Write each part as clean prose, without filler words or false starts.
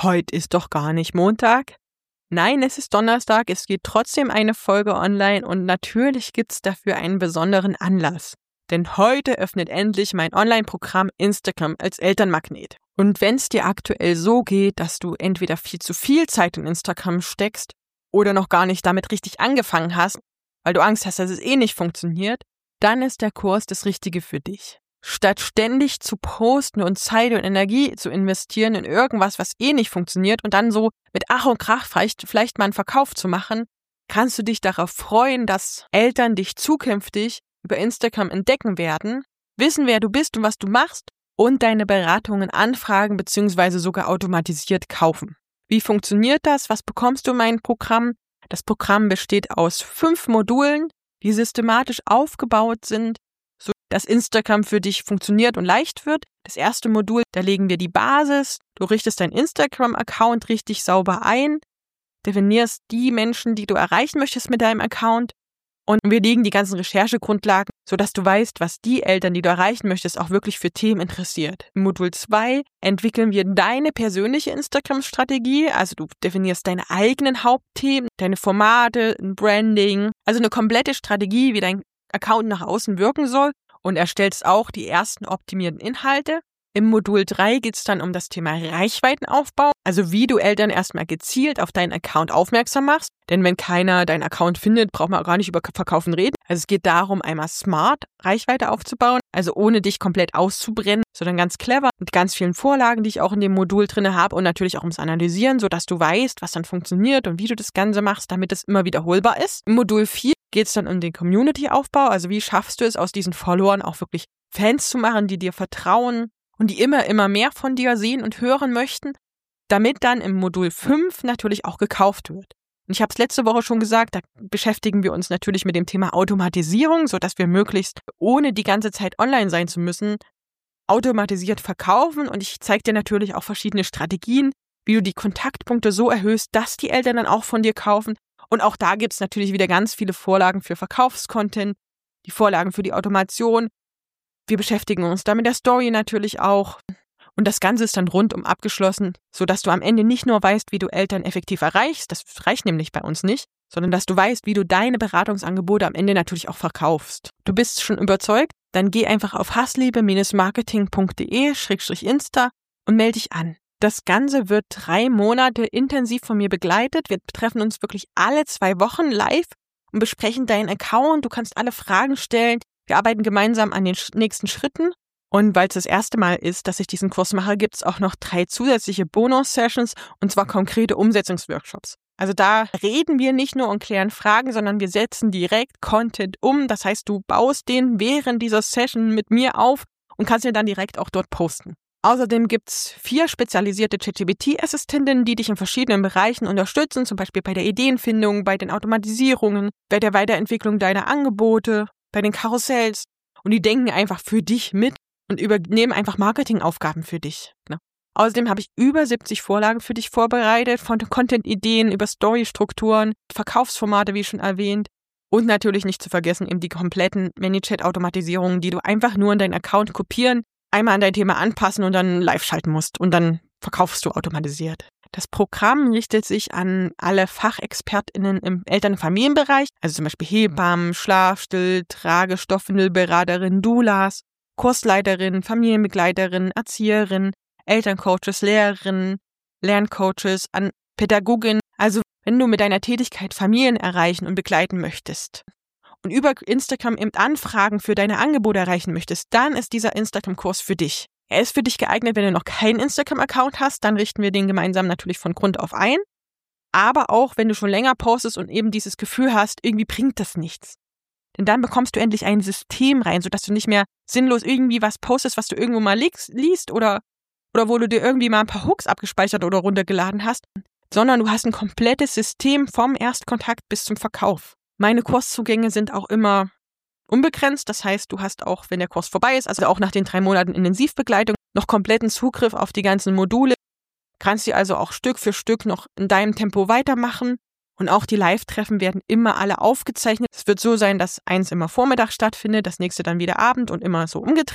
Heute ist doch gar nicht Montag. Nein, es ist Donnerstag, es geht trotzdem eine Folge online und natürlich gibt's dafür einen besonderen Anlass. Denn heute öffnet endlich mein Online-Programm Instagram als Elternmagnet. Und wenn es dir aktuell so geht, dass du entweder viel zu viel Zeit in Instagram steckst oder noch gar nicht damit richtig angefangen hast, weil du Angst hast, dass es nicht funktioniert, dann ist der Kurs das Richtige für dich. Statt ständig zu posten und Zeit und Energie zu investieren in irgendwas, was nicht funktioniert und dann so mit Ach und Krach vielleicht mal einen Verkauf zu machen, kannst du dich darauf freuen, dass Eltern dich zukünftig über Instagram entdecken werden, wissen, wer du bist und was du machst und deine Beratungen anfragen bzw. sogar automatisiert kaufen. Wie funktioniert das? Was bekommst du in meinem Programm? Das Programm besteht aus 5 Modulen, die systematisch aufgebaut sind, dass Instagram für dich funktioniert und leicht wird. Das erste Modul, da legen wir die Basis. Du richtest deinen Instagram-Account richtig sauber ein, definierst die Menschen, die du erreichen möchtest mit deinem Account und wir legen die ganzen Recherchegrundlagen, sodass du weißt, was die Eltern, die du erreichen möchtest, auch wirklich für Themen interessiert. Im Modul 2 entwickeln wir deine persönliche Instagram-Strategie, also du definierst deine eigenen Hauptthemen, deine Formate, ein Branding, also eine komplette Strategie, wie dein Account nach außen wirken soll. Und erstellst auch die ersten optimierten Inhalte. Im Modul 3 geht es dann um das Thema Reichweitenaufbau, also wie du Eltern erstmal gezielt auf deinen Account aufmerksam machst. Denn wenn keiner deinen Account findet, braucht man auch gar nicht über Verkaufen reden. Also es geht darum, einmal smart Reichweite aufzubauen, also ohne dich komplett auszubrennen, sondern ganz clever mit ganz vielen Vorlagen, die ich auch in dem Modul drin habe und natürlich auch ums Analysieren, sodass du weißt, was dann funktioniert und wie du das Ganze machst, damit es immer wiederholbar ist. Im Modul 4 geht es dann um den Community-Aufbau, also wie schaffst du es, aus diesen Followern auch wirklich Fans zu machen, die dir vertrauen und die immer mehr von dir sehen und hören möchten, damit dann im Modul 5 natürlich auch gekauft wird. Und ich habe es letzte Woche schon gesagt, da beschäftigen wir uns natürlich mit dem Thema Automatisierung, sodass wir möglichst, ohne die ganze Zeit online sein zu müssen, automatisiert verkaufen. Und ich zeige dir natürlich auch verschiedene Strategien, wie du die Kontaktpunkte so erhöhst, dass die Eltern dann auch von dir kaufen. Und auch da gibt es natürlich wieder ganz viele Vorlagen für Verkaufscontent, die Vorlagen für die Automation. Wir beschäftigen uns da mit der Story natürlich auch. Und das Ganze ist dann rundum abgeschlossen, sodass du am Ende nicht nur weißt, wie du Eltern effektiv erreichst, das reicht nämlich bei uns nicht, sondern dass du weißt, wie du deine Beratungsangebote am Ende natürlich auch verkaufst. Du bist schon überzeugt? Dann geh einfach auf hassliebe-marketing.de/insta und melde dich an. Das Ganze wird 3 Monate intensiv von mir begleitet. Wir treffen uns wirklich alle 2 Wochen live und besprechen deinen Account. Du kannst alle Fragen stellen. Wir arbeiten gemeinsam an den nächsten Schritten. Und weil es das erste Mal ist, dass ich diesen Kurs mache, gibt es auch noch 3 zusätzliche Bonus-Sessions und zwar konkrete Umsetzungsworkshops. Also da reden wir nicht nur und klären Fragen, sondern wir setzen direkt Content um. Das heißt, du baust den während dieser Session mit mir auf und kannst ihn dann direkt auch dort posten. Außerdem gibt's 4 spezialisierte ChatGPT-Assistentinnen, die dich in verschiedenen Bereichen unterstützen, zum Beispiel bei der Ideenfindung, bei den Automatisierungen, bei der Weiterentwicklung deiner Angebote, bei den Karussells. Und die denken einfach für dich mit und übernehmen einfach Marketingaufgaben für dich. Außerdem habe ich über 70 Vorlagen für dich vorbereitet, von Content-Ideen über Story-Strukturen, Verkaufsformate, wie schon erwähnt. Und natürlich nicht zu vergessen eben die kompletten ManyChat-Automatisierungen, die du einfach nur in deinen Account kopieren, einmal an dein Thema anpassen und dann live schalten musst und dann verkaufst du automatisiert. Das Programm richtet sich an alle FachexpertInnen im Eltern- und Familienbereich, also zum Beispiel Hebammen, Schlafstill, Tragestoffwindelberaterinnen, Doulas, Kursleiterinnen, Familienbegleiterinnen, Erzieherinnen, Elterncoaches, Lehrerinnen, Lerncoaches, an Pädagoginnen. Also wenn du mit deiner Tätigkeit Familien erreichen und begleiten möchtest und über Instagram eben Anfragen für deine Angebote erreichen möchtest, dann ist dieser Instagram-Kurs für dich. Er ist für dich geeignet, wenn du noch keinen Instagram-Account hast, dann richten wir den gemeinsam natürlich von Grund auf ein. Aber auch, wenn du schon länger postest und eben dieses Gefühl hast, irgendwie bringt das nichts. Denn dann bekommst du endlich ein System rein, sodass du nicht mehr sinnlos irgendwie was postest, was du irgendwo mal liest oder wo du dir irgendwie mal ein paar Hooks abgespeichert oder runtergeladen hast, sondern du hast ein komplettes System vom Erstkontakt bis zum Verkauf. Meine Kurszugänge sind auch immer unbegrenzt. Das heißt, du hast auch, wenn der Kurs vorbei ist, also auch nach den 3 Monaten Intensivbegleitung, noch kompletten Zugriff auf die ganzen Module. Kannst die also auch Stück für Stück noch in deinem Tempo weitermachen. Und auch die Live-Treffen werden immer alle aufgezeichnet. Es wird so sein, dass eins immer Vormittag stattfindet, das nächste dann wieder Abend und immer so umgedreht.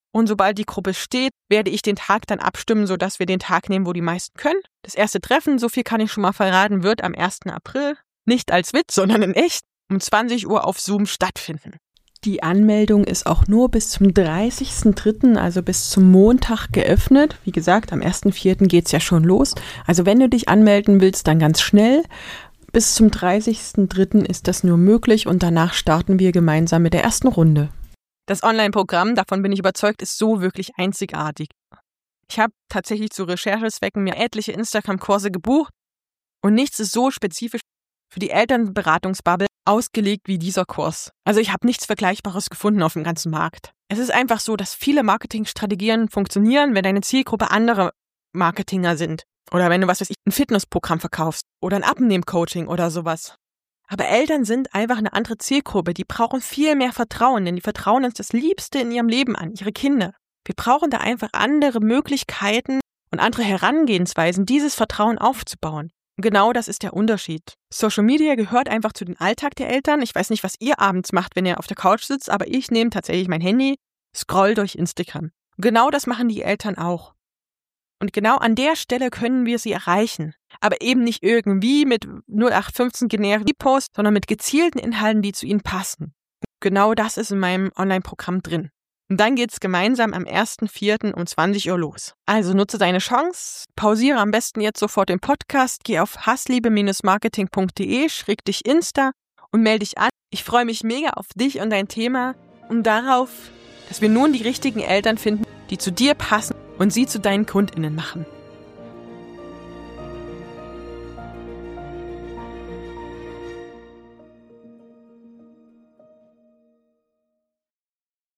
Und sobald die Gruppe steht, werde ich den Tag dann abstimmen, sodass wir den Tag nehmen, wo die meisten können. Das erste Treffen, so viel kann ich schon mal verraten, wird am 1. April, nicht als Witz, sondern in echt, um 20 Uhr auf Zoom stattfinden. Die Anmeldung ist auch nur bis zum 30.03., also bis zum Montag geöffnet. Wie gesagt, am 1.04. geht's ja schon los. Also wenn du dich anmelden willst, dann ganz schnell. Bis zum 30.03. ist das nur möglich und danach starten wir gemeinsam mit der ersten Runde. Das Online-Programm, davon bin ich überzeugt, ist so wirklich einzigartig. Ich habe tatsächlich zu Recherchezwecken mir etliche Instagram-Kurse gebucht und nichts ist so spezifisch für die Elternberatungsbubble ausgelegt wie dieser Kurs. Also ich habe nichts Vergleichbares gefunden auf dem ganzen Markt. Es ist einfach so, dass viele Marketingstrategien funktionieren, wenn deine Zielgruppe andere Marketinger sind. Oder wenn du, ein Fitnessprogramm verkaufst oder ein Abnehm-Coaching oder sowas. Aber Eltern sind einfach eine andere Zielgruppe. Die brauchen viel mehr Vertrauen, denn die vertrauen uns das Liebste in ihrem Leben an, ihre Kinder. Wir brauchen da einfach andere Möglichkeiten und andere Herangehensweisen, dieses Vertrauen aufzubauen. Und genau das ist der Unterschied. Social Media gehört einfach zu dem Alltag der Eltern. Ich weiß nicht, was ihr abends macht, wenn ihr auf der Couch sitzt, aber ich nehme tatsächlich mein Handy, scroll durch Instagram. Und genau das machen die Eltern auch. Und genau an der Stelle können wir sie erreichen. Aber eben nicht irgendwie mit 0815 generischen Posts, sondern mit gezielten Inhalten, die zu ihnen passen. Und genau das ist in meinem Online-Programm drin. Und dann geht's gemeinsam am 1.04. um 20 Uhr los. Also nutze deine Chance, pausiere am besten jetzt sofort den Podcast, geh auf hassliebe-marketing.de/Insta und melde dich an. Ich freue mich mega auf dich und dein Thema und darauf, dass wir nun die richtigen Eltern finden, die zu dir passen und sie zu deinen KundInnen machen.